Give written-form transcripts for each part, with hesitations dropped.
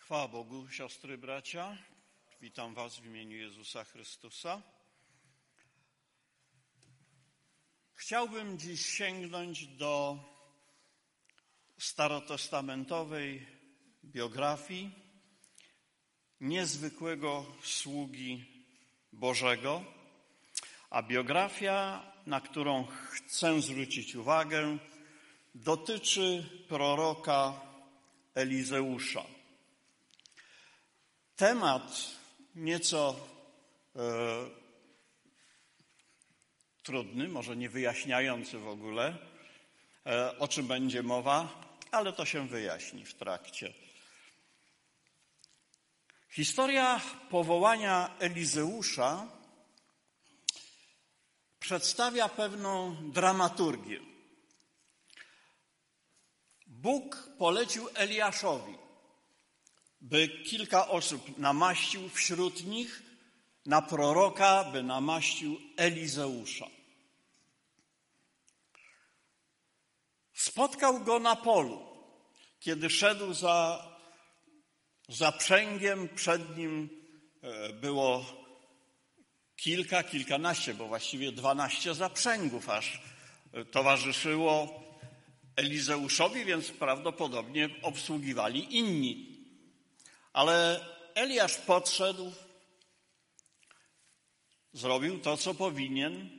Chwała Bogu, siostry, bracia. Witam was w imieniu Jezusa Chrystusa. Chciałbym dziś sięgnąć do starotestamentowej biografii niezwykłego sługi Bożego, a biografia, na którą chcę zwrócić uwagę, dotyczy proroka Elizeusza. Temat nieco trudny, może nie wyjaśniający w ogóle, o czym będzie mowa, ale to się wyjaśni w trakcie. Historia powołania Elizeusza przedstawia pewną dramaturgię. Bóg polecił Eliaszowi, by kilka osób namaścił, wśród nich na proroka, by namaścił Elizeusza. Spotkał go na polu, kiedy szedł za zaprzęgiem. Przed nim było kilkanaście, bo właściwie 12 zaprzęgów aż towarzyszyło Elizeuszowi, więc prawdopodobnie obsługiwali inni. Ale Eliasz podszedł, zrobił to, co powinien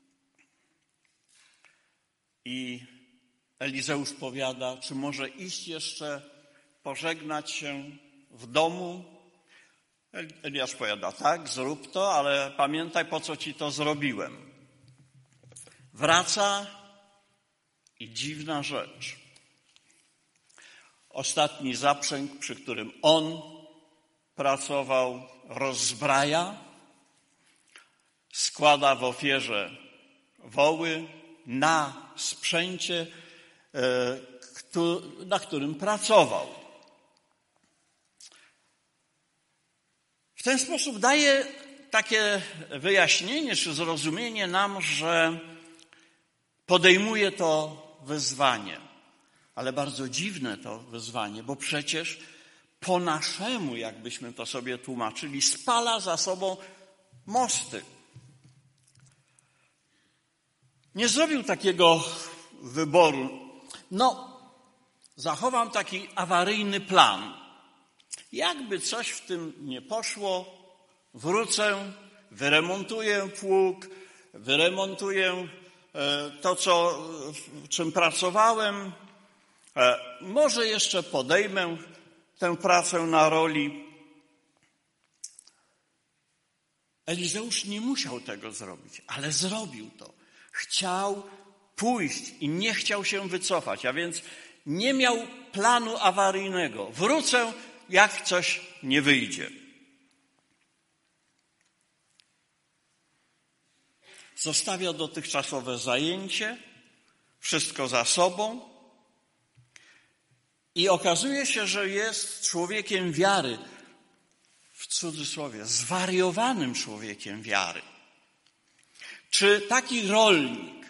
i Elizeusz powiada, czy może iść jeszcze pożegnać się w domu. Eliasz powiada, tak, zrób to, ale pamiętaj, po co ci to zrobiłem. Wraca i dziwna rzecz. Ostatni zaprzęg, przy którym on pracował, rozbraja, składa w ofierze woły na sprzęcie, na którym pracował. W ten sposób daje takie wyjaśnienie czy zrozumienie nam, że podejmuje to wyzwanie. Ale bardzo dziwne to wyzwanie, bo przecież po naszemu, jakbyśmy to sobie tłumaczyli, spala za sobą mosty. Nie zrobił takiego wyboru. Zachowam taki awaryjny plan. Jakby coś w tym nie poszło, wrócę, wyremontuję pług, wyremontuję to, czym pracowałem. Może jeszcze podejmę tę pracę na roli. Elizeusz nie musiał tego zrobić, ale zrobił to. Chciał pójść i nie chciał się wycofać, a więc nie miał planu awaryjnego. Wrócę, jak coś nie wyjdzie. Zostawia dotychczasowe zajęcie, wszystko za sobą i okazuje się, że jest człowiekiem wiary, w cudzysłowie, zwariowanym człowiekiem wiary. Czy taki rolnik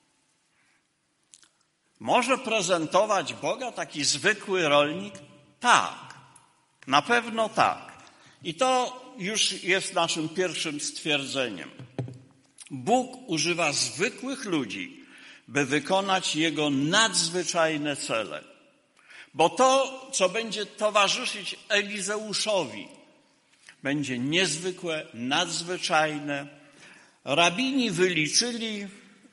może prezentować Boga, taki zwykły rolnik? Tak, na pewno tak. I to już jest naszym pierwszym stwierdzeniem. Bóg używa zwykłych ludzi, by wykonać Jego nadzwyczajne cele. Bo to, co będzie towarzyszyć Elizeuszowi, będzie niezwykłe, nadzwyczajne. Rabini wyliczyli,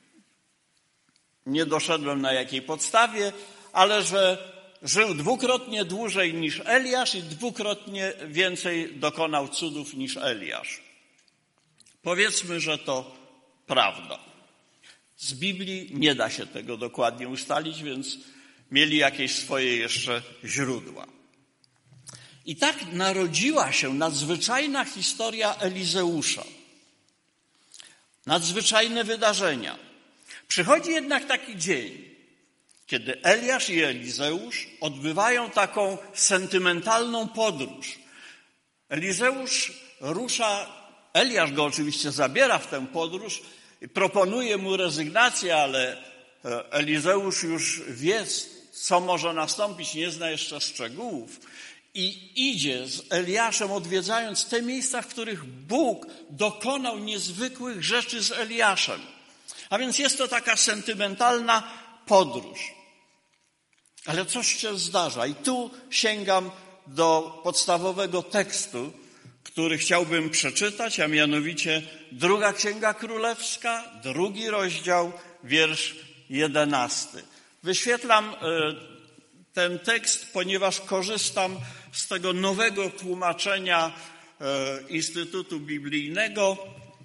nie doszedłem na jakiej podstawie, ale że żył dwukrotnie dłużej niż Eliasz i dwukrotnie więcej dokonał cudów niż Eliasz. Powiedzmy, że to prawda. Z Biblii nie da się tego dokładnie ustalić, więc mieli jakieś swoje jeszcze źródła. I tak narodziła się nadzwyczajna historia Elizeusza. Nadzwyczajne wydarzenia. Przychodzi jednak taki dzień, kiedy Eliasz i Elizeusz odbywają taką sentymentalną podróż. Elizeusz rusza, Eliasz go oczywiście zabiera w tę podróż i proponuje mu rezygnację, ale Elizeusz już wie, co może nastąpić, nie zna jeszcze szczegółów i idzie z Eliaszem, odwiedzając te miejsca, w których Bóg dokonał niezwykłych rzeczy z Eliaszem. A więc jest to taka sentymentalna podróż. Ale coś się zdarza i tu sięgam do podstawowego tekstu, który chciałbym przeczytać, a mianowicie 2 Księga Królewska, 2 rozdział, wiersz 11. Wyświetlam ten tekst, ponieważ korzystam z tego nowego tłumaczenia Instytutu Biblijnego,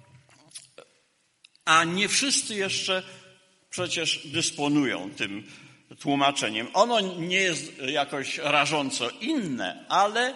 a nie wszyscy jeszcze przecież dysponują tym tłumaczeniem. Ono nie jest jakoś rażąco inne, ale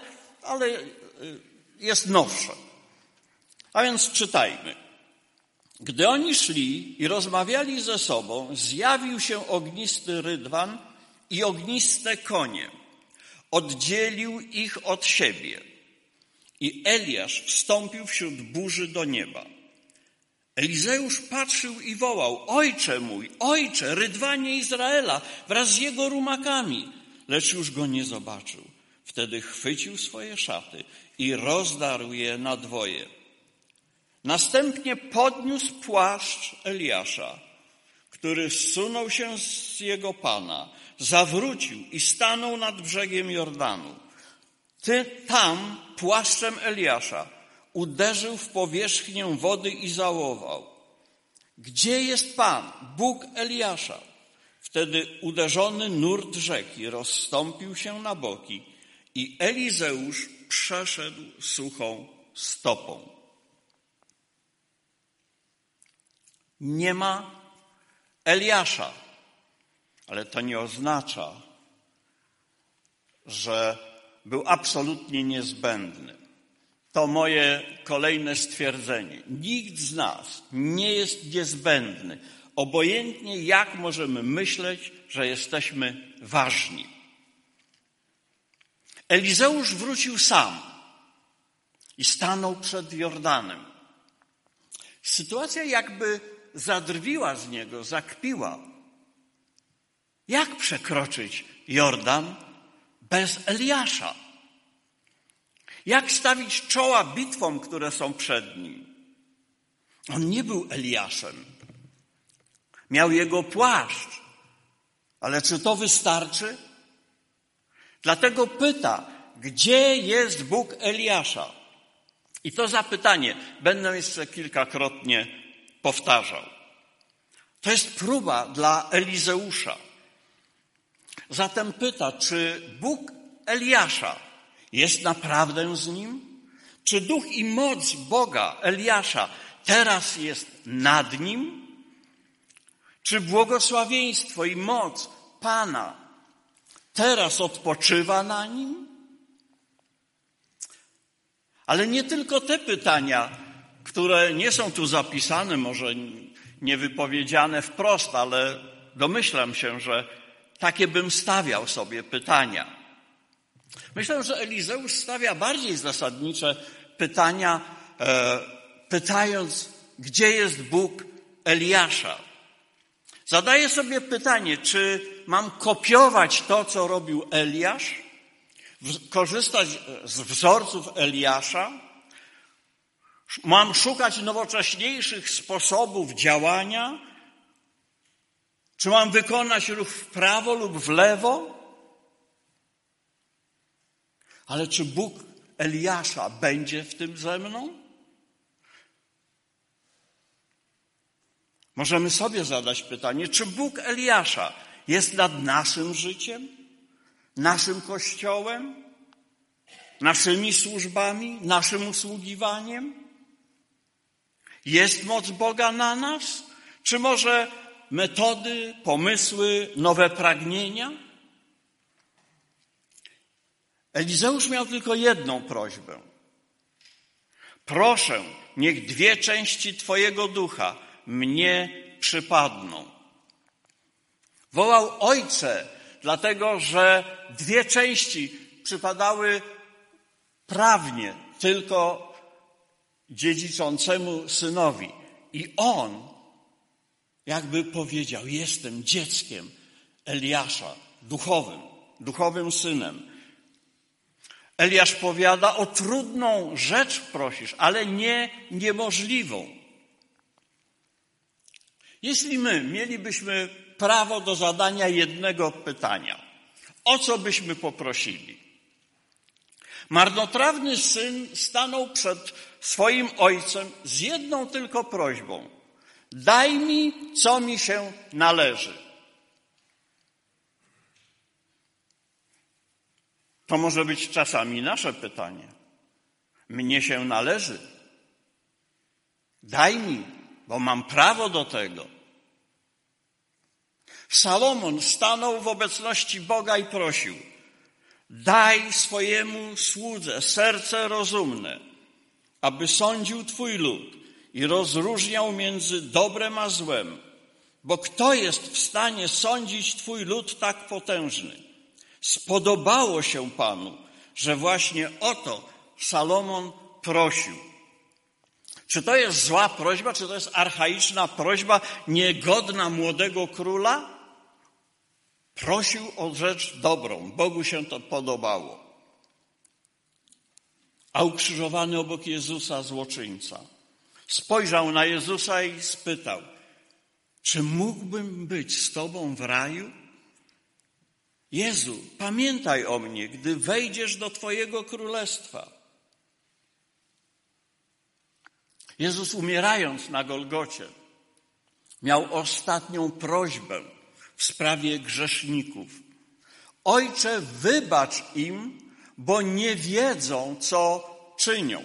jest nowsze. A więc czytajmy. Gdy oni szli i rozmawiali ze sobą, zjawił się ognisty rydwan i ogniste konie. Oddzielił ich od siebie. I Eliasz wstąpił wśród burzy do nieba. Elizeusz patrzył i wołał: Ojcze mój, ojcze, rydwanie Izraela wraz z jego rumakami. Lecz już go nie zobaczył. Wtedy chwycił swoje szaty i rozdarł je na dwoje. Następnie podniósł płaszcz Eliasza, który zsunął się z jego pana, zawrócił i stanął nad brzegiem Jordanu. Tam płaszczem Eliasza uderzył w powierzchnię wody i zawołał: Gdzie jest Pan, Bóg Eliasza? Wtedy uderzony nurt rzeki rozstąpił się na boki i Elizeusz przeszedł suchą stopą. Nie ma Eliasza, ale to nie oznacza, że był absolutnie niezbędny. To moje kolejne stwierdzenie. Nikt z nas nie jest niezbędny, obojętnie jak możemy myśleć, że jesteśmy ważni. Elizeusz wrócił sam i stanął przed Jordanem. Sytuacja jakby zadrwiła z niego, zakpiła. Jak przekroczyć Jordan bez Eliasza? Jak stawić czoła bitwom, które są przed nim? On nie był Eliaszem. Miał jego płaszcz. Ale czy to wystarczy? Dlatego pyta, gdzie jest Bóg Eliasza? I to zapytanie będę jeszcze kilkakrotnie powtarzał. To jest próba dla Elizeusza. Zatem pyta, czy Bóg Eliasza jest naprawdę z nim? Czy duch i moc Boga Eliasza teraz jest nad nim? Czy błogosławieństwo i moc Pana teraz odpoczywa na nim? Ale nie tylko te pytania, które nie są tu zapisane, może nie wypowiedziane wprost, ale domyślam się, że takie bym stawiał sobie pytania. Myślę, że Elizeusz stawia bardziej zasadnicze pytania, pytając, gdzie jest Bóg Eliasza. Zadaję sobie pytanie, czy mam kopiować to, co robił Eliasz, korzystać z wzorców Eliasza, mam szukać nowocześniejszych sposobów działania, czy mam wykonać ruch w prawo lub w lewo? Ale czy Bóg Eliasza będzie w tym ze mną? Możemy sobie zadać pytanie, czy Bóg Eliasza jest nad naszym życiem, naszym Kościołem, naszymi służbami, naszym usługiwaniem? Jest moc Boga na nas? Czy może metody, pomysły, nowe pragnienia? Elizeusz miał tylko jedną prośbę. Proszę, niech 2 części Twojego ducha mnie przypadną. Wołał Ojcze, dlatego że 2 części przypadały prawnie tylko dziedziczącemu synowi. I on jakby powiedział, jestem dzieckiem Eliasza, duchowym synem. Eliasz powiada, o trudną rzecz prosisz, ale nie niemożliwą. Jeśli my mielibyśmy prawo do zadania jednego pytania, o co byśmy poprosili? Marnotrawny syn stanął przed swoim ojcem z jedną tylko prośbą. Daj mi, co mi się należy. To może być czasami nasze pytanie. Mnie się należy. Daj mi, bo mam prawo do tego. Salomon stanął w obecności Boga i prosił: daj swojemu słudze serce rozumne, aby sądził Twój lud i rozróżniał między dobrem a złem. Bo kto jest w stanie sądzić Twój lud tak potężny? Spodobało się Panu, że właśnie o to Salomon prosił. Czy to jest zła prośba, czy to jest archaiczna prośba, niegodna młodego króla? Prosił o rzecz dobrą. Bogu się to podobało. A ukrzyżowany obok Jezusa złoczyńca spojrzał na Jezusa i spytał: czy mógłbym być z Tobą w raju? Jezu, pamiętaj o mnie, gdy wejdziesz do Twojego królestwa. Jezus, umierając na Golgocie, miał ostatnią prośbę w sprawie grzeszników. Ojcze, wybacz im, bo nie wiedzą, co czynią.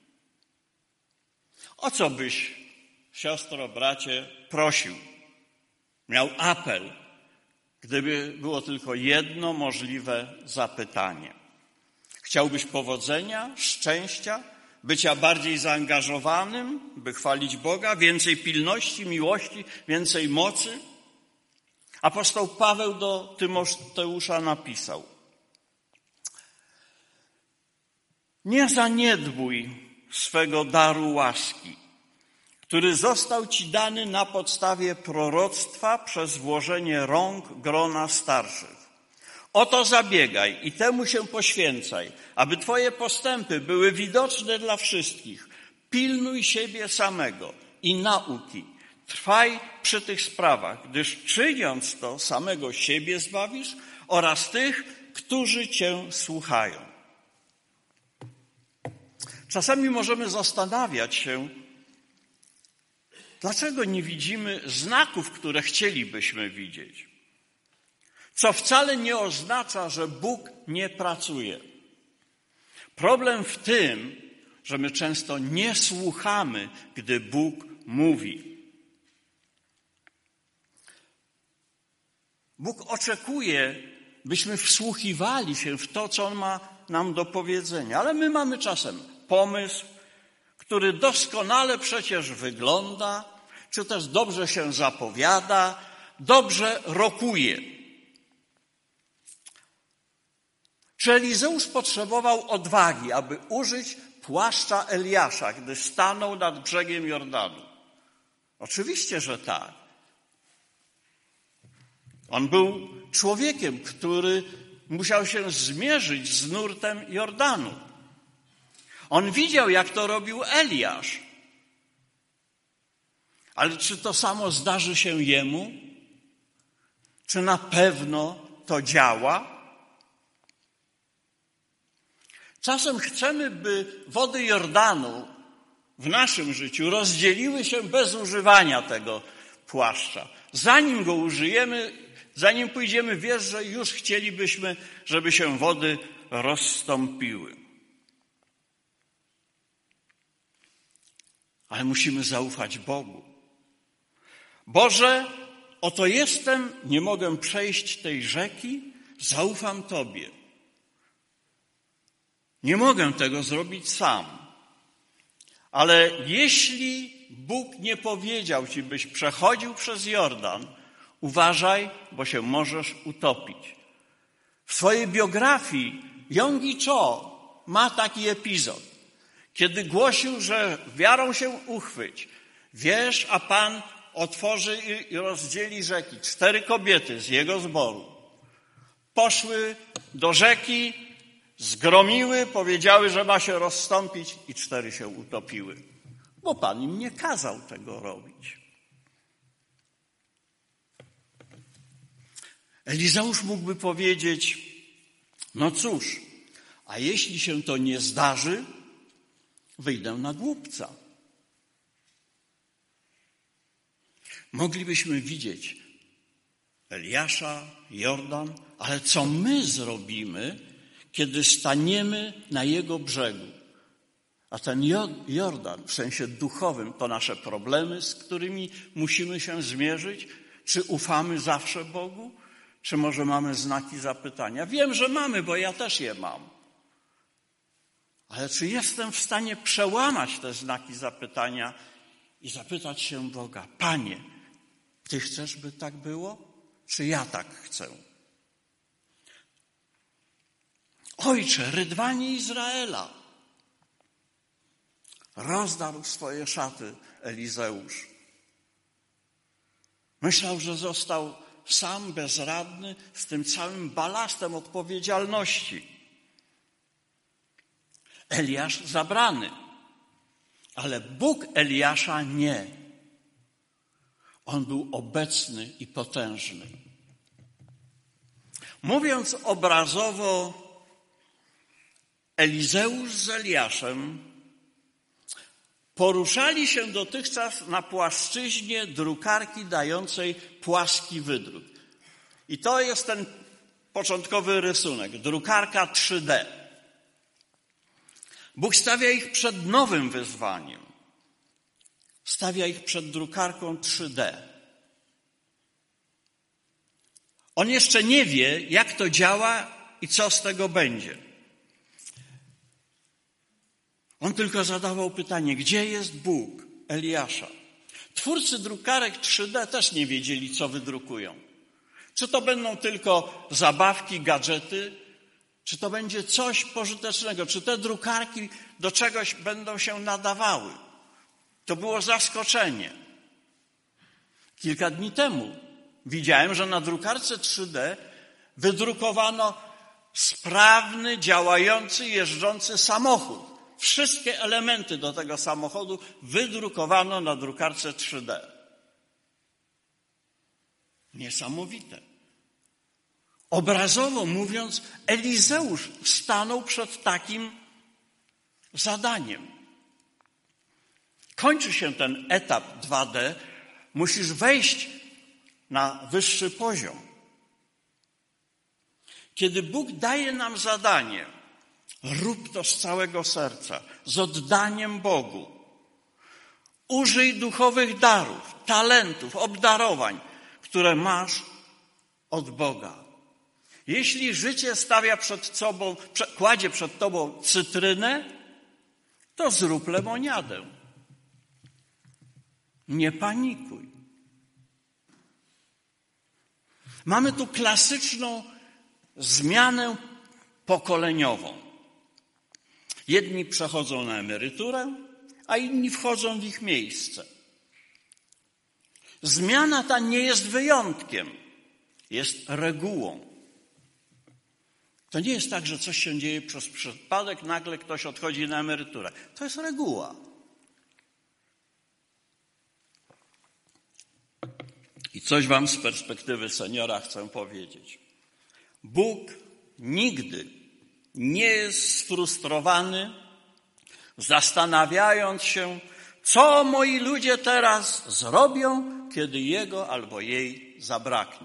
O co byś, siostro, bracie, prosił? Miał apel, gdyby było tylko jedno możliwe zapytanie. Chciałbyś powodzenia, szczęścia, bycia bardziej zaangażowanym, by chwalić Boga, więcej pilności, miłości, więcej mocy? Apostoł Paweł do Tymoteusza napisał: nie zaniedbuj swego daru łaski, który został Ci dany na podstawie proroctwa przez włożenie rąk grona starszych. O to zabiegaj i temu się poświęcaj, aby Twoje postępy były widoczne dla wszystkich. Pilnuj siebie samego i nauki. Trwaj przy tych sprawach, gdyż czyniąc to samego siebie zbawisz oraz tych, którzy Cię słuchają. Czasami możemy zastanawiać się, dlaczego nie widzimy znaków, które chcielibyśmy widzieć. Co wcale nie oznacza, że Bóg nie pracuje. Problem w tym, że my często nie słuchamy, gdy Bóg mówi. Bóg oczekuje, byśmy wsłuchiwali się w to, co On ma nam do powiedzenia. Ale my mamy czasem pomysł, który doskonale przecież wygląda, czy też dobrze się zapowiada, dobrze rokuje. Czy Elizeusz potrzebował odwagi, aby użyć płaszcza Eliasza, gdy stanął nad brzegiem Jordanu? Oczywiście, że tak. On był człowiekiem, który musiał się zmierzyć z nurtem Jordanu. On widział, jak to robił Eliasz. Ale czy to samo zdarzy się jemu? Czy na pewno to działa? Czasem chcemy, by wody Jordanu w naszym życiu rozdzieliły się bez używania tego płaszcza. Zanim go użyjemy, zanim pójdziemy w wieżę, już chcielibyśmy, żeby się wody rozstąpiły. Ale musimy zaufać Bogu. Boże, oto jestem, nie mogę przejść tej rzeki, zaufam Tobie. Nie mogę tego zrobić sam. Ale jeśli Bóg nie powiedział Ci, byś przechodził przez Jordan, uważaj, bo się możesz utopić. W swojej biografii Yonggi Cho ma taki epizod, kiedy głosił, że wiarą się uchwyć. Wierz, a Pan otworzy i rozdzieli rzeki. 4 kobiety z jego zboru poszły do rzeki, zgromiły, powiedziały, że ma się rozstąpić i 4 się utopiły, bo Pan im nie kazał tego robić. Elizeusz mógłby powiedzieć, no cóż, a jeśli się to nie zdarzy, wyjdę na głupca. Moglibyśmy widzieć Eliasza, Jordan, ale co my zrobimy, kiedy staniemy na jego brzegu? A ten Jordan w sensie duchowym to nasze problemy, z którymi musimy się zmierzyć. Czy ufamy zawsze Bogu? Czy może mamy znaki zapytania? Wiem, że mamy, bo ja też je mam. Ale czy jestem w stanie przełamać te znaki zapytania i zapytać się Boga, Panie, Ty chcesz, by tak było? Czy ja tak chcę? Ojcze, rydwanie Izraela. Rozdarł swoje szaty Elizeusz. Myślał, że został sam bezradny z tym całym balastem odpowiedzialności. Eliasz zabrany, ale Bóg Eliasza nie. On był obecny i potężny. Mówiąc obrazowo, Elizeusz z Eliaszem poruszali się dotychczas na płaszczyźnie drukarki dającej płaski wydruk. I to jest ten początkowy rysunek, drukarka 3D. Bóg stawia ich przed nowym wyzwaniem. Stawia ich przed drukarką 3D. On jeszcze nie wie, jak to działa i co z tego będzie. On tylko zadawał pytanie, gdzie jest Bóg Eliasza? Twórcy drukarek 3D też nie wiedzieli, co wydrukują. Czy to będą tylko zabawki, gadżety, czy to będzie coś pożytecznego, czy te drukarki do czegoś będą się nadawały. To było zaskoczenie. Kilka dni temu widziałem, że na drukarce 3D wydrukowano sprawny, działający, jeżdżący samochód. Wszystkie elementy do tego samochodu wydrukowano na drukarce 3D. Niesamowite. Obrazowo mówiąc, Elizeusz stanął przed takim zadaniem. Kończy się ten etap 2D, musisz wejść na wyższy poziom. Kiedy Bóg daje nam zadanie, rób to z całego serca, z oddaniem Bogu. Użyj duchowych darów, talentów, obdarowań, które masz od Boga. Jeśli życie stawia kładzie przed tobą cytrynę, to zrób lemoniadę. Nie panikuj. Mamy tu klasyczną zmianę pokoleniową. Jedni przechodzą na emeryturę, a inni wchodzą w ich miejsce. Zmiana ta nie jest wyjątkiem, jest regułą. To nie jest tak, że coś się dzieje przez przypadek, nagle ktoś odchodzi na emeryturę. To jest reguła. I coś wam z perspektywy seniora chcę powiedzieć. Bóg nigdy nie jest sfrustrowany, zastanawiając się, co moi ludzie teraz zrobią, kiedy jego albo jej zabraknie.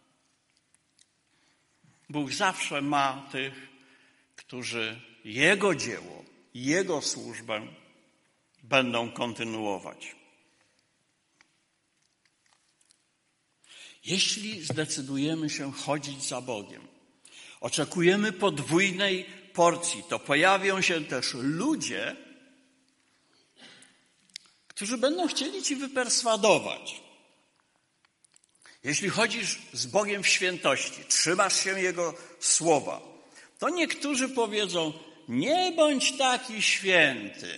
Bóg zawsze ma tych, którzy jego dzieło, jego służbę będą kontynuować. Jeśli zdecydujemy się chodzić za Bogiem, oczekujemy podwójnej porcji, to pojawią się też ludzie, którzy będą chcieli ci wyperswadować. Jeśli chodzisz z Bogiem w świętości, trzymasz się Jego słowa, to niektórzy powiedzą, nie bądź taki święty.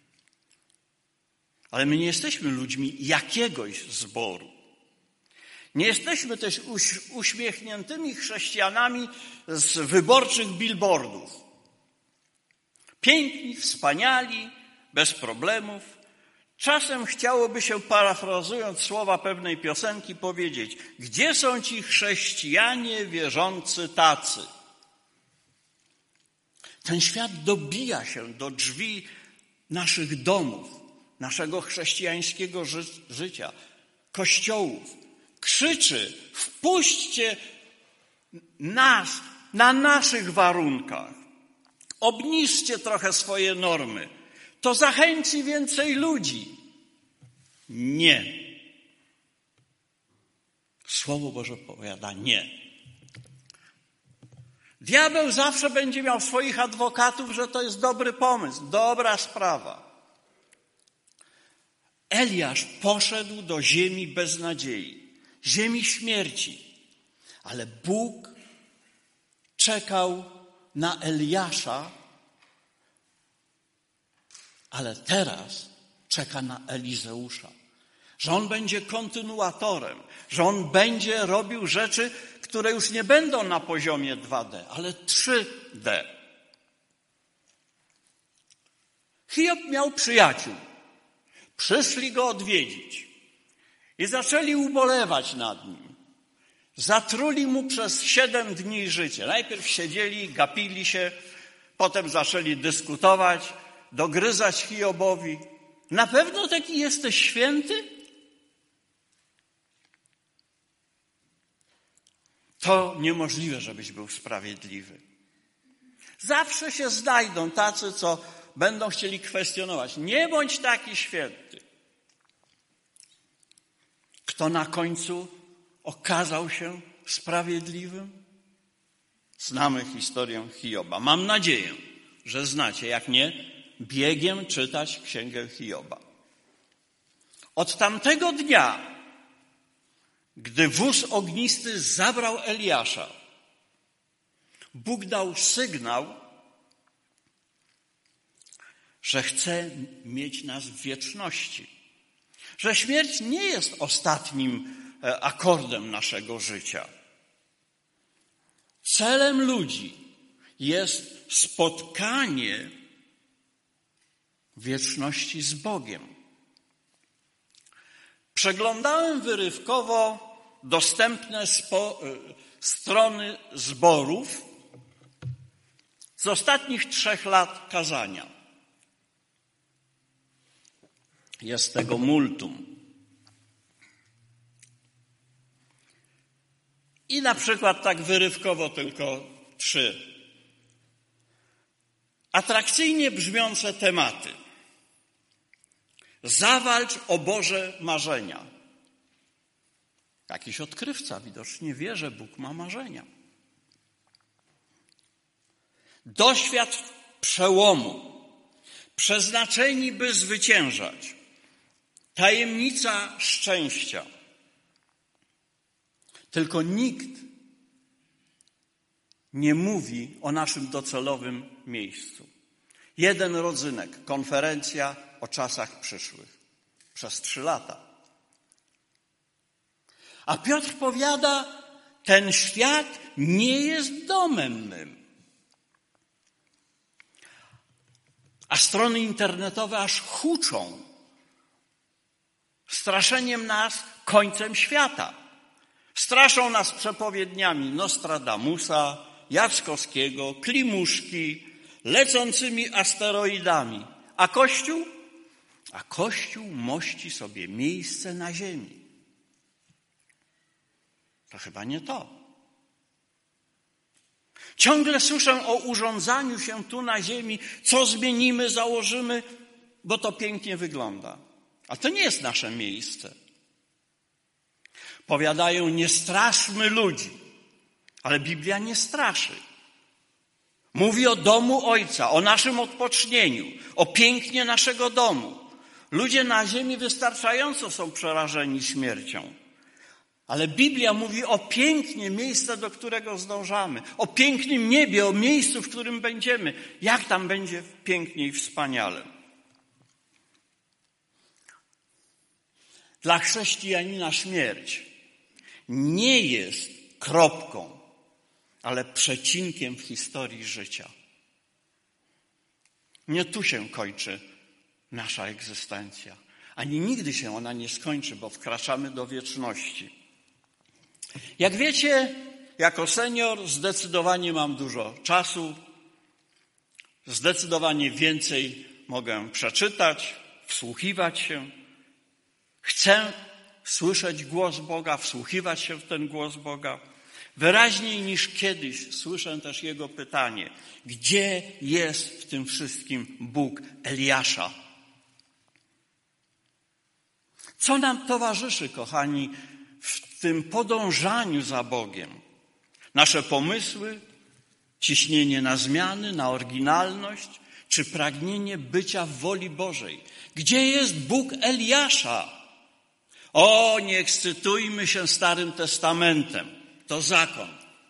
Ale my nie jesteśmy ludźmi jakiegoś zboru. Nie jesteśmy też uśmiechniętymi chrześcijanami z wyborczych billboardów. Piękni, wspaniali, bez problemów. Czasem chciałoby się, parafrazując słowa pewnej piosenki, powiedzieć: gdzie są ci chrześcijanie wierzący tacy? Ten świat dobija się do drzwi naszych domów, naszego chrześcijańskiego życia, kościołów. Krzyczy: wpuśćcie nas na naszych warunkach. Obniżcie trochę swoje normy. To zachęci więcej ludzi. Nie. Słowo Boże powiada nie. Diabeł zawsze będzie miał swoich adwokatów, że to jest dobry pomysł, dobra sprawa. Eliasz poszedł do ziemi beznadziei, ziemi śmierci, ale Bóg czekał na Eliasza, ale teraz czeka na Elizeusza. Że on będzie kontynuatorem, że on będzie robił rzeczy, które już nie będą na poziomie 2D, ale 3D. Hiob miał przyjaciół. Przyszli go odwiedzić i zaczęli ubolewać nad nim. Zatruli mu przez 7 dni życie. Najpierw siedzieli, gapili się, potem zaczęli dyskutować, dogryzać Hiobowi. Na pewno taki jesteś święty? To niemożliwe, żebyś był sprawiedliwy. Zawsze się znajdą tacy, co będą chcieli kwestionować. Nie bądź taki święty. Kto na końcu okazał się sprawiedliwym? Znamy historię Hioba. Mam nadzieję, że znacie. Jak nie, biegiem czytać księgę Hioba. Od tamtego dnia, gdy wóz ognisty zabrał Eliasza, Bóg dał sygnał, że chce mieć nas w wieczności. Że śmierć nie jest ostatnim akordem naszego życia. Celem ludzi jest spotkanie w wieczności z Bogiem. Przeglądałem wyrywkowo dostępne strony zborów z ostatnich 3 lat kazania. Jest tego multum. I na przykład tak wyrywkowo tylko 3. Atrakcyjnie brzmiące tematy. Zawalcz o Boże marzenia. Jakiś odkrywca widocznie wie, że Bóg ma marzenia. Doświadcz przełomu. Przeznaczeni, by zwyciężać. Tajemnica szczęścia. Tylko nikt nie mówi o naszym docelowym miejscu. 1 rodzynek, konferencja o czasach przyszłych. Przez 3 lata. A Piotr powiada, ten świat nie jest domem mym. A strony internetowe aż huczą straszeniem nas końcem świata. Straszą nas przepowiedniami Nostradamusa, Jackowskiego, Klimuszki, lecącymi asteroidami. A Kościół? A Kościół mości sobie miejsce na ziemi. To chyba nie to. Ciągle słyszę o urządzaniu się tu na ziemi, co zmienimy, założymy, bo to pięknie wygląda. A to nie jest nasze miejsce. Powiadają, nie straszmy ludzi, ale Biblia nie straszy. Mówi o domu Ojca, o naszym odpocznieniu, o pięknie naszego domu. Ludzie na ziemi wystarczająco są przerażeni śmiercią. Ale Biblia mówi o pięknie miejsca, do którego zdążamy. O pięknym niebie, o miejscu, w którym będziemy. Jak tam będzie pięknie i wspaniale. Dla chrześcijanina śmierć nie jest kropką, ale przecinkiem w historii życia. Nie tu się kończy nasza egzystencja. Ani nigdy się ona nie skończy, bo wkraczamy do wieczności. Jak wiecie, jako senior zdecydowanie mam dużo czasu, zdecydowanie więcej mogę przeczytać, wsłuchiwać się. Chcę słyszeć głos Boga, wsłuchiwać się w ten głos Boga. Wyraźniej niż kiedyś słyszę też Jego pytanie, gdzie jest w tym wszystkim Bóg Eliasza? Co nam towarzyszy, kochani, w tym podążaniu za Bogiem? Nasze pomysły, ciśnienie na zmiany, na oryginalność, czy pragnienie bycia w woli Bożej? Gdzie jest Bóg Eliasza? O, nie ekscytujmy się Starym Testamentem. To zakon.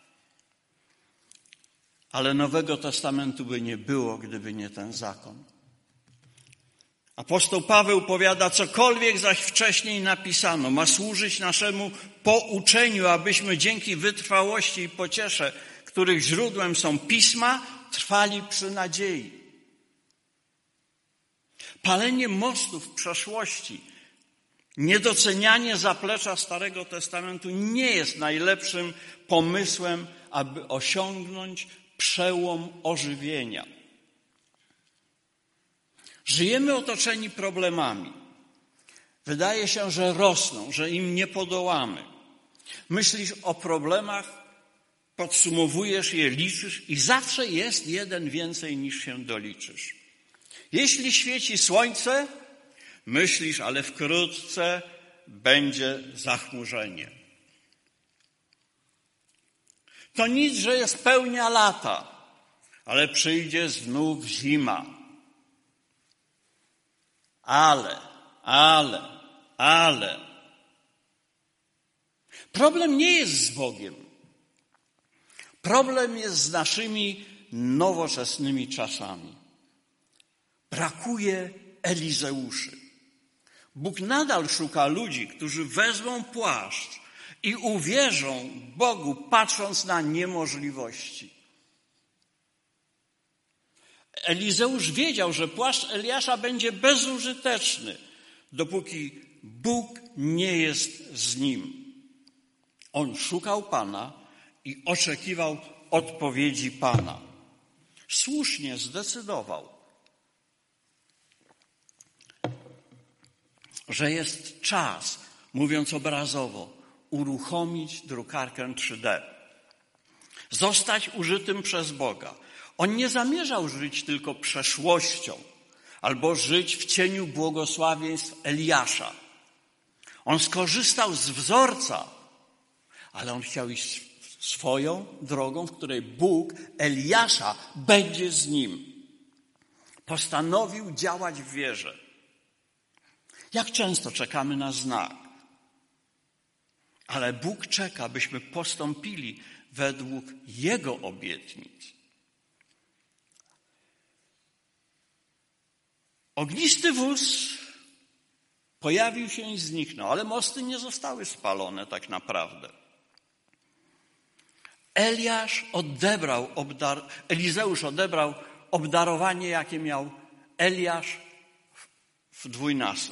Ale Nowego Testamentu by nie było, gdyby nie ten zakon. Apostoł Paweł powiada, cokolwiek zaś wcześniej napisano, ma służyć naszemu pouczeniu, abyśmy dzięki wytrwałości i pociesze, których źródłem są pisma, trwali przy nadziei. Palenie mostów w przeszłości, niedocenianie zaplecza Starego Testamentu nie jest najlepszym pomysłem, aby osiągnąć przełom ożywienia. Żyjemy otoczeni problemami. Wydaje się, że rosną, że im nie podołamy. Myślisz o problemach, podsumowujesz je, liczysz i zawsze jest jeden więcej niż się doliczysz. Jeśli świeci słońce, myślisz, ale wkrótce będzie zachmurzenie. To nic, że jest pełnia lata, ale przyjdzie znów zima. Ale. Problem nie jest z Bogiem. Problem jest z naszymi nowoczesnymi czasami. Brakuje Elizeuszy. Bóg nadal szuka ludzi, którzy wezmą płaszcz i uwierzą Bogu, patrząc na niemożliwości. Elizeusz wiedział, że płaszcz Eliasza będzie bezużyteczny, dopóki Bóg nie jest z nim. On szukał Pana i oczekiwał odpowiedzi Pana. Słusznie zdecydował, że jest czas, mówiąc obrazowo, uruchomić drukarkę 3D. Zostać użytym przez Boga. On nie zamierzał żyć tylko przeszłością albo żyć w cieniu błogosławieństw Eliasza. On skorzystał z wzorca, ale on chciał iść swoją drogą, w której Bóg Eliasza będzie z nim. Postanowił działać w wierze. Jak często czekamy na znak? Ale Bóg czeka, byśmy postąpili według Jego obietnic. Ognisty wóz pojawił się i zniknął, ale mosty nie zostały spalone tak naprawdę. Elizeusz odebrał obdarowanie, jakie miał Eliasz w dwójnasób.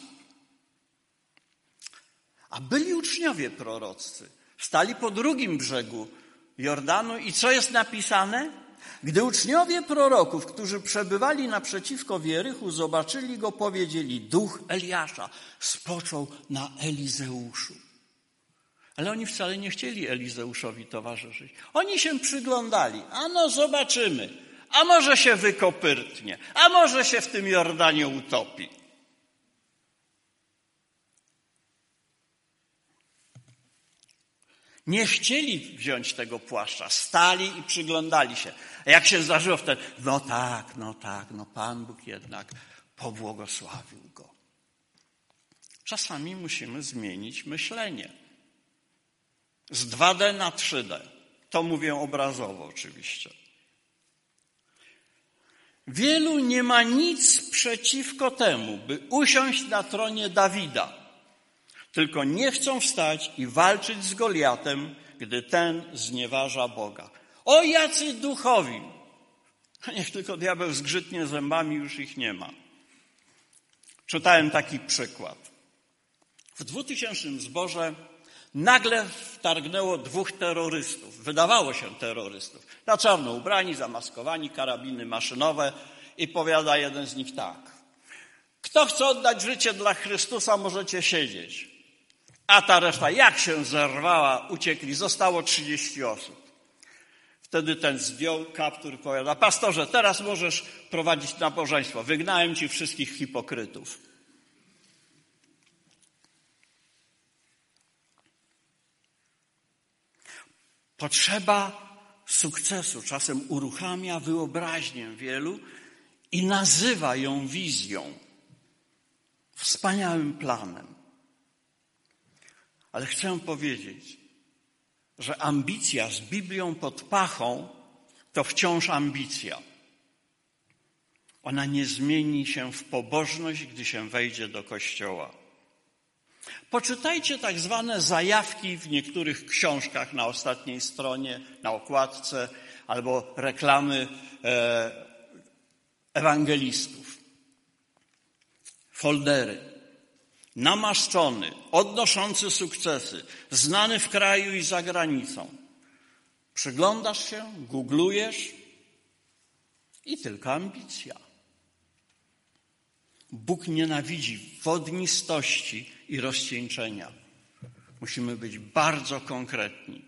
A byli uczniowie proroccy. Stali po drugim brzegu Jordanu i co jest napisane? Gdy uczniowie proroków, którzy przebywali naprzeciwko Wierychu, zobaczyli go, powiedzieli, duch Eliasza spoczął na Elizeuszu. Ale oni wcale nie chcieli Elizeuszowi towarzyszyć. Oni się przyglądali. A no zobaczymy. A może się wykopyrtnie. A może się w tym Jordanie utopi. Nie chcieli wziąć tego płaszcza. Stali i przyglądali się. A jak się zdarzyło wtedy? No tak, Pan Bóg jednak pobłogosławił go. Czasami musimy zmienić myślenie. Z 2D na 3D. To mówię obrazowo oczywiście. Wielu nie ma nic przeciwko temu, by usiąść na tronie Dawida. Tylko nie chcą wstać i walczyć z Goliatem, gdy ten znieważa Boga. O, jacy duchowi! A niech tylko diabeł zgrzytnie zębami, już ich nie ma. Czytałem taki przykład. W 2000 zborze nagle wtargnęło 2 terrorystów. Wydawało się terrorystów. Na czarno ubrani, zamaskowani, karabiny maszynowe. I powiada jeden z nich tak. Kto chce oddać życie dla Chrystusa, możecie siedzieć. A ta reszta jak się zerwała, uciekli. Zostało 30 osób. Wtedy ten zdjął kaptur i powiada, pastorze, teraz możesz prowadzić nabożeństwo. Wygnałem ci wszystkich hipokrytów. Potrzeba sukcesu czasem uruchamia wyobraźnię wielu i nazywa ją wizją, wspaniałym planem. Ale chcę powiedzieć, że ambicja z Biblią pod pachą to wciąż ambicja. Ona nie zmieni się w pobożność, gdy się wejdzie do kościoła. Poczytajcie tak zwane zajawki w niektórych książkach na ostatniej stronie, na okładce, albo reklamy ewangelistów. Foldery. Namaszczony, odnoszący sukcesy, znany w kraju i za granicą. Przyglądasz się, googlujesz i tylko ambicja. Bóg nienawidzi wodnistości i rozcieńczenia. Musimy być bardzo konkretni.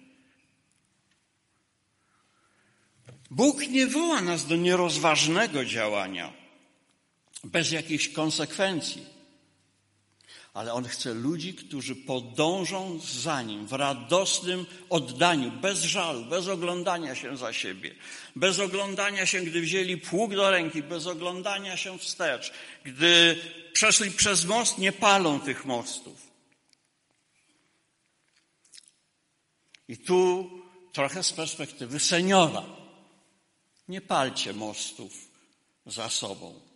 Bóg nie woła nas do nierozważnego działania, bez jakichś konsekwencji. Ale On chce ludzi, którzy podążą za Nim w radosnym oddaniu, bez żalu, bez oglądania się za siebie, bez oglądania się, gdy wzięli pług do ręki, bez oglądania się wstecz, gdy przeszli przez most, nie palą tych mostów. I tu trochę z perspektywy seniora. Nie palcie mostów za sobą.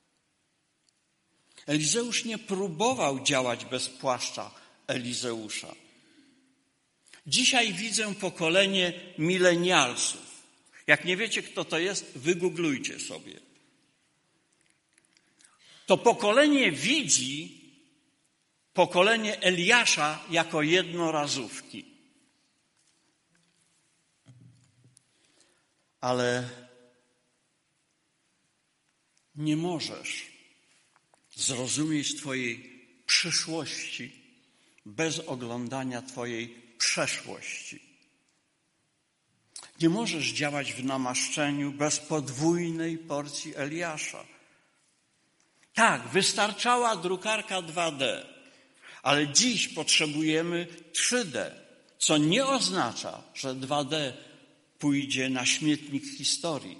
Elizeusz nie próbował działać bez płaszcza Elizeusza. Dzisiaj widzę pokolenie milenialsów. Jak nie wiecie, kto to jest, wygooglujcie sobie. To pokolenie widzi pokolenie Eliasza jako jednorazówki. Ale nie możesz zrozumieć Twojej przyszłości bez oglądania Twojej przeszłości. Nie możesz działać w namaszczeniu bez podwójnej porcji Eliasza. Tak, wystarczała drukarka 2D, ale dziś potrzebujemy 3D, co nie oznacza, że 2D pójdzie na śmietnik historii.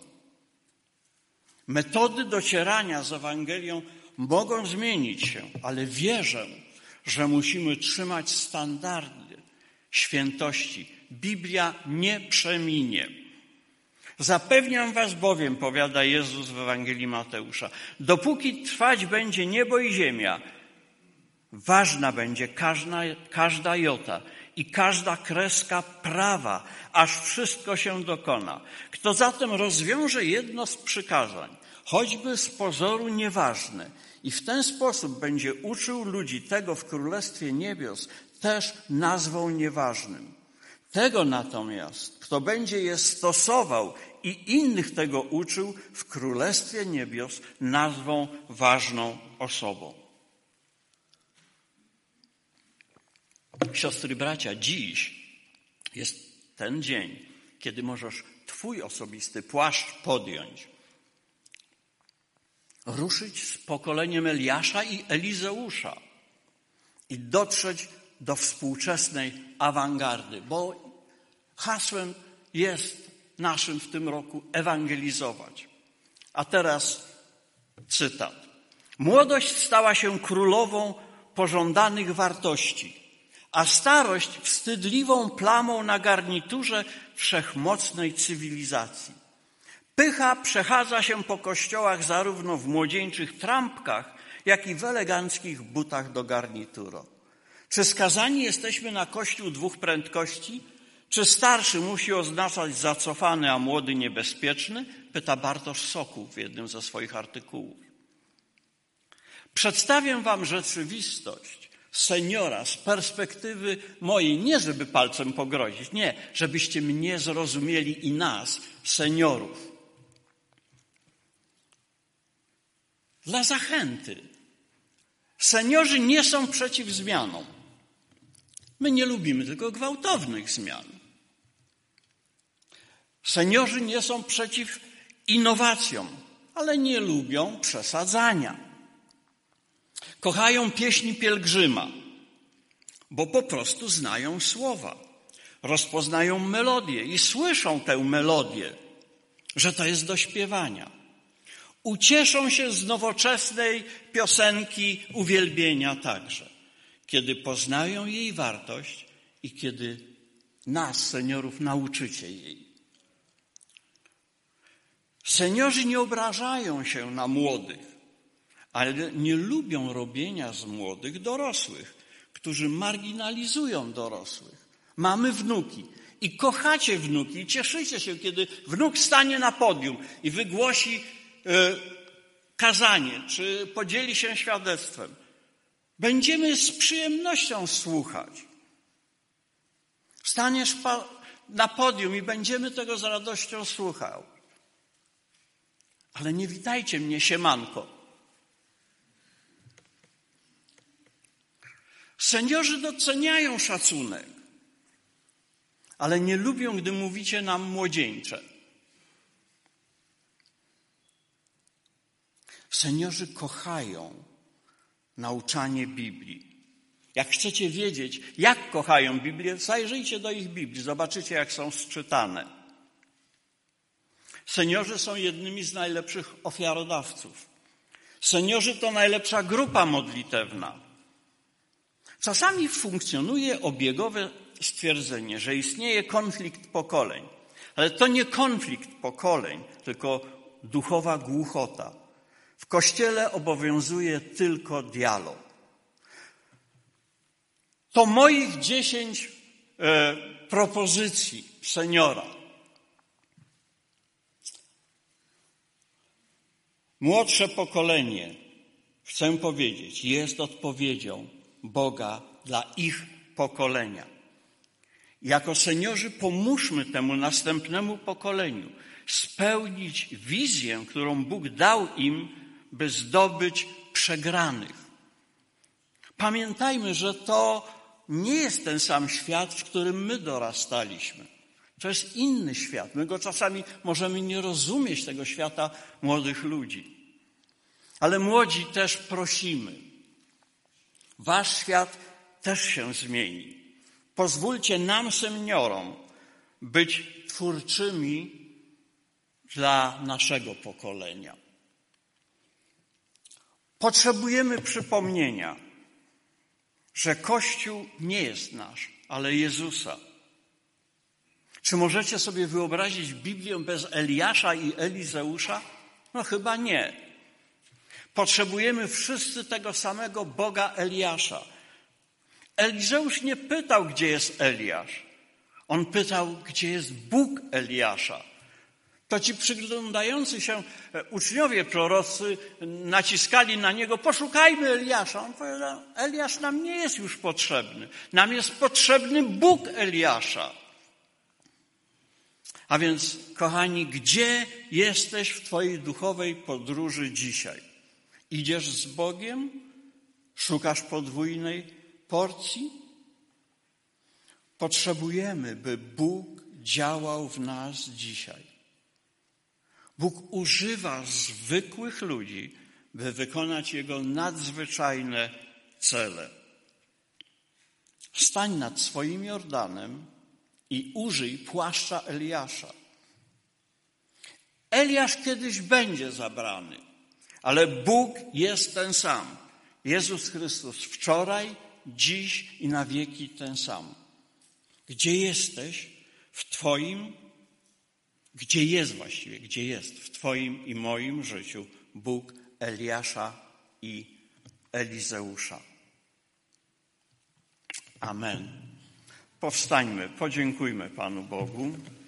Metody docierania z Ewangelią mogą zmienić się, ale wierzę, że musimy trzymać standardy świętości. Biblia nie przeminie. Zapewniam was bowiem, powiada Jezus w Ewangelii Mateusza, dopóki trwać będzie niebo i ziemia, ważna będzie każda jota i każda kreska prawa, aż wszystko się dokona. Kto zatem rozwiąże jedno z przykazań, choćby z pozoru nieważne, i w ten sposób będzie uczył ludzi tego w Królestwie Niebios, też nazwą nieważnym. Tego natomiast, kto będzie je stosował i innych tego uczył, w Królestwie Niebios nazwą ważną osobą. Siostry i bracia, dziś jest ten dzień, kiedy możesz Twój osobisty płaszcz podjąć. Ruszyć z pokoleniem Eliasza i Elizeusza i dotrzeć do współczesnej awangardy, bo hasłem jest naszym w tym roku ewangelizować. A teraz cytat. Młodość stała się królową pożądanych wartości, a starość wstydliwą plamą na garniturze wszechmocnej cywilizacji. Pycha przechadza się po kościołach zarówno w młodzieńczych trampkach, jak i w eleganckich butach do garnituru. Czy skazani jesteśmy na kościół dwóch prędkości? Czy starszy musi oznaczać zacofany, a młody niebezpieczny? Pyta Bartosz Sokół w jednym ze swoich artykułów. Przedstawię wam rzeczywistość seniora z perspektywy mojej, nie żeby palcem pogrozić, nie, żebyście mnie zrozumieli i nas, seniorów. Dla zachęty. Seniorzy nie są przeciw zmianom. My nie lubimy tylko gwałtownych zmian. Seniorzy nie są przeciw innowacjom, ale nie lubią przesadzania. Kochają pieśni pielgrzyma, bo po prostu znają słowa. Rozpoznają melodię i słyszą tę melodię, że to jest do śpiewania. Ucieszą się z nowoczesnej piosenki uwielbienia także, kiedy poznają jej wartość i kiedy nas, seniorów, nauczycie jej. Seniorzy nie obrażają się na młodych, ale nie lubią robienia z młodych dorosłych, którzy marginalizują dorosłych. Mamy wnuki i kochacie wnuki i cieszycie się, kiedy wnuk stanie na podium i wygłosi kazanie, czy podzieli się świadectwem. Będziemy z przyjemnością słuchać. Staniesz na podium i będziemy tego z radością słuchał. Ale nie witajcie mnie siemanko. Seniorzy doceniają szacunek, ale nie lubią, gdy mówicie nam młodzieńcze. Seniorzy kochają nauczanie Biblii. Jak chcecie wiedzieć, jak kochają Biblię, zajrzyjcie do ich Biblii, zobaczycie, jak są sczytane. Seniorzy są jednymi z najlepszych ofiarodawców. Seniorzy to najlepsza grupa modlitewna. Czasami funkcjonuje obiegowe stwierdzenie, że istnieje konflikt pokoleń. Ale to nie konflikt pokoleń, tylko duchowa głuchota. W Kościele obowiązuje tylko dialog. To moich 10 propozycji seniora. Młodsze pokolenie, chcę powiedzieć, jest odpowiedzią Boga dla ich pokolenia. Jako seniorzy pomóżmy temu następnemu pokoleniu spełnić wizję, którą Bóg dał im, by zdobyć przegranych. Pamiętajmy, że to nie jest ten sam świat, w którym my dorastaliśmy. To jest inny świat. My go czasami możemy nie rozumieć, tego świata młodych ludzi. Ale młodzi też prosimy. Wasz świat też się zmieni. Pozwólcie nam, seniorom, być twórczymi dla naszego pokolenia. Potrzebujemy przypomnienia, że Kościół nie jest nasz, ale Jezusa. Czy możecie sobie wyobrazić Biblię bez Eliasza i Elizeusza? No chyba nie. Potrzebujemy wszyscy tego samego Boga Eliasza. Elizeusz nie pytał, gdzie jest Eliasz. On pytał, gdzie jest Bóg Eliasza. To ci przyglądający się uczniowie prorocy naciskali na niego, poszukajmy Eliasza. On powiedział, Eliasz nam nie jest już potrzebny. Nam jest potrzebny Bóg Eliasza. A więc, kochani, gdzie jesteś w twojej duchowej podróży dzisiaj? Idziesz z Bogiem? Szukasz podwójnej porcji? Potrzebujemy, by Bóg działał w nas dzisiaj. Bóg używa zwykłych ludzi, by wykonać Jego nadzwyczajne cele. Stań nad swoim Jordanem i użyj płaszcza Eliasza. Eliasz kiedyś będzie zabrany, ale Bóg jest ten sam. Jezus Chrystus wczoraj, dziś i na wieki ten sam. Gdzie jesteś w gdzie jest w twoim i moim życiu Bóg Eliasza i Elizeusza? Amen. Powstańmy, podziękujmy Panu Bogu.